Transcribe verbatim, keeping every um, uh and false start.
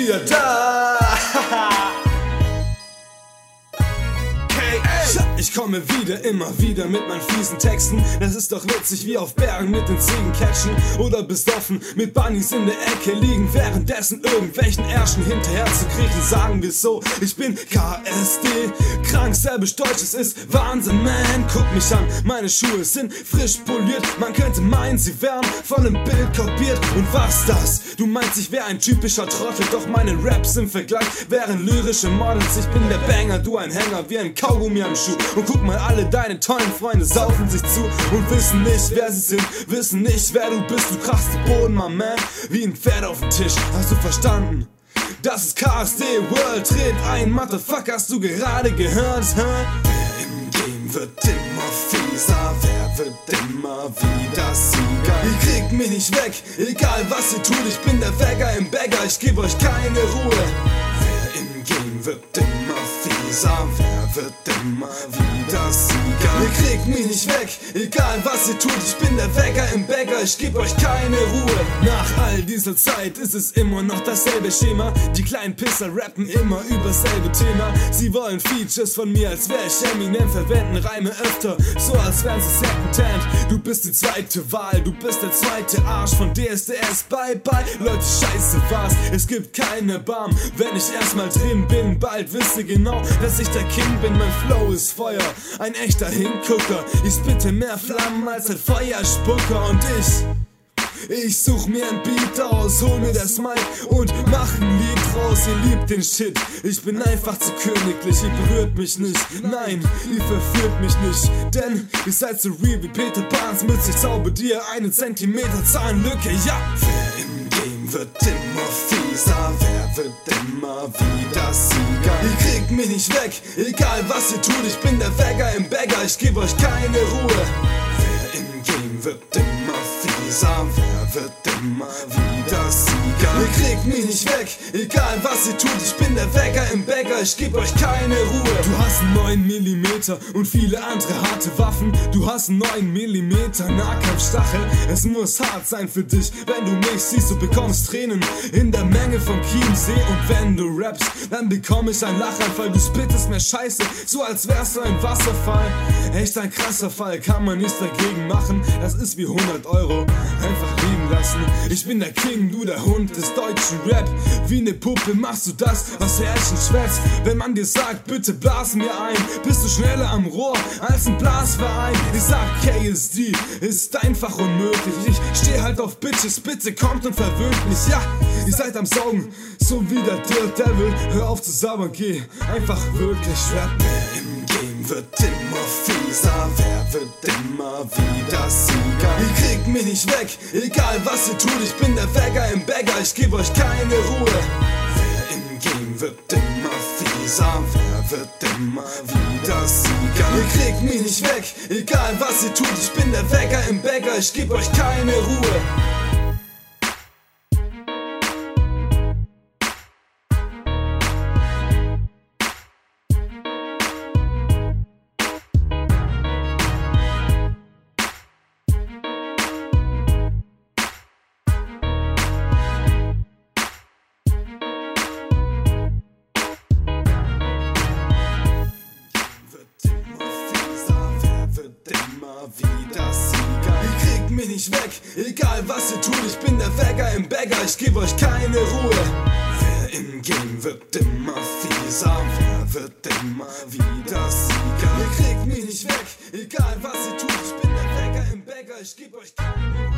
wieder da. Ich komme wieder, immer wieder mit meinen fiesen Texten. Das ist doch witzig wie auf Bergen mit den Ziegen catchen. Oder besoffen mit Bunnies in der Ecke liegen, währenddessen irgendwelchen Ärschen hinterher zu kriechen. Sagen wir so, ich bin K S D, krank, selbisch Deutsch, es ist Wahnsinn, man. Guck mich an, meine Schuhe sind frisch poliert. Man könnte meinen, sie wären von einem Bild kopiert. Und was das? Du meinst, ich wär ein typischer Trottel, doch meine Raps im Vergleich wären lyrische Models. Ich bin der Banger, du ein Hänger, wie ein Kaugummi am Schuh. Und guck mal, alle deine tollen Freunde saufen sich zu und wissen nicht, wer sie sind, wissen nicht, wer du bist. Du krachst den Boden, my man, wie ein Pferd auf den Tisch. Hast du verstanden? Das ist K S D World, dreht ein, Motherfucker, hast du gerade gehört? Hä? Wer im Game wird immer fieser, wer wird immer wieder Sieger? Ihr kriegt mich nicht weg, egal was ihr tut, ich bin der Wäger im Bagger, ich geb euch keine Ruhe. Wer im Game wird immer fieser, wer wird immer wieder Sieger? Ihr kriegt mich nicht weg, egal was ihr tut, ich bin der Wecker im Bäcker, ich geb euch keine Ruhe. Nach all dieser Zeit ist es immer noch dasselbe Schema, die kleinen Pisser rappen immer über selbe Thema. Sie wollen Features von mir, als wär ich Eminem, verwenden Reime öfter, so als wären sie Secondhand. Du bist die zweite Wahl, du bist der zweite Arsch von D S D S, bye bye. Leute, scheiße war's, es gibt keine Barm, wenn ich erstmal drin bin, bald wisst ihr genau, dass ich der King bin, mein Flow ist Feuer, ein echter Hingucker. Ich spitte mehr Flammen als ein Feuerspucker und ich, ich such mir ein Beat aus, hol mir das Mic und mach ein Lied raus. Ihr liebt den Shit, ich bin einfach zu königlich, ihr berührt mich nicht, nein, ihr verführt mich nicht, denn ihr seid so real wie Peter Pans Mütze, ich zauber dir eine Zentimeter Zahnlücke, ja. Wer im Game wird immer fieser, wer wird immer wieder Sieger? Ihr kriegt mich nicht weg, egal was ihr tut, ich bin der Wäger im Bagger, ich geb euch keine Ruhe. Wer im Game wird immer fieser, wer wird immer wieder Sieger? Ihr kriegt mich nicht weg, egal was ihr tut, ich bin der Wäger im Bagger, ich geb euch keine Ruhe. Du hast einen neun Millimeter und viele andere harte Waffen, du hast einen neun Millimeter Nahkampfstachel. Es muss hart sein für dich, wenn du mich siehst, du bekommst Tränen in der Menge vom Chiemsee. Und wenn du rappst, dann bekomm ich einen Lachanfall, du spittest mehr Scheiße, so als wärst du ein Wasserfall. Echt ein krasser Fall, kann man nichts dagegen machen, das ist wie hundert Euro, einfach liegen lassen. Ich bin der King, du der Hund des deutschen Rap, wie ne Puppe machst du das, was Härchen schwätzt. Wenn man dir sagt, bitte blas mir ein, bist du schneller am Rohr als ein Blasverein. Ich sag, K S D ist einfach unmöglich, ich steh halt auf Bitches, bitte kommt und verwöhnt mich, ja. Ihr seid am Saugen, so wie der Dirt Devil, hör auf zu sabbern, geh einfach wirklich rappen. Wer im Game wird immer fieser, wer wird immer wieder Sieger? Ihr kriegt mich nicht weg, egal was ihr tut, ich bin der Wäger im Bagger, ich geb euch keine Ruhe. Wer im Game wird immer fieser, wer wird immer wieder Sieger? Ihr kriegt mich nicht weg, egal was ihr tut, ich bin der Wäger im Bagger, ich geb euch keine Ruhe. Wieder Sieger. Ihr kriegt mich nicht weg, egal was ihr tut, ich bin der Wäger im Bagger, ich geb euch keine Ruhe. Wer im Game wird immer fieser, wer wird immer wieder Sieger? Ihr kriegt mich nicht weg, egal was ihr tut, ich bin der Wäger im Bagger, ich geb euch keine Ruhe.